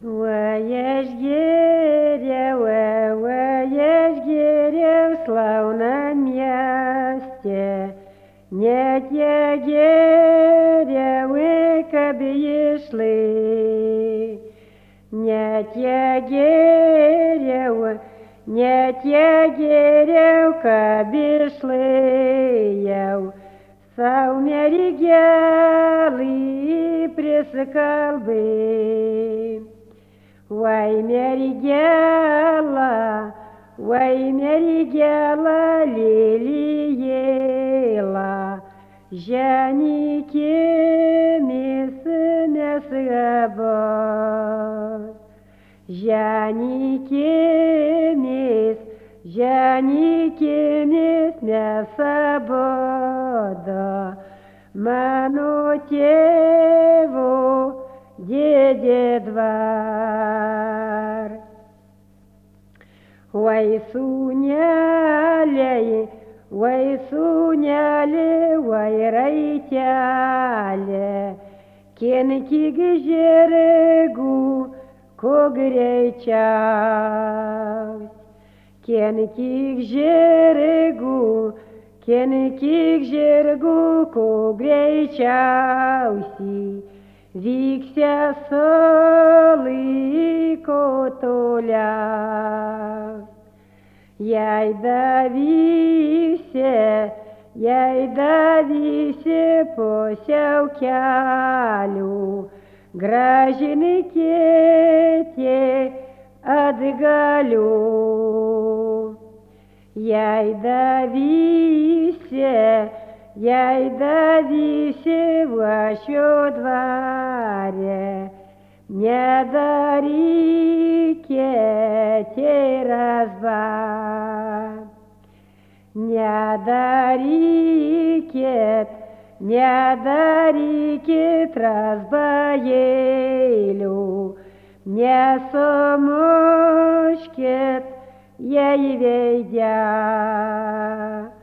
Ешь гиря в славном месте, не те гиря, кабы шли, не те гиря, не те гиря, кабы шли, сау меригелы пресекал бы. Way Merigela, Liliela, Janike mesgabos, Janike mesgaboda, Manutevo, Дедедвар. Ой, суняли, ой, райтяли, кенки гжерегу, когречаus. Кенки гжерегу, когречауси. Викся соли котоля, яй дависе посяукялю, граждане те отгалю. Яй дависе вашё дворе, не дарите те разба, не дарите разбаелю, не сомочкет ей ведя.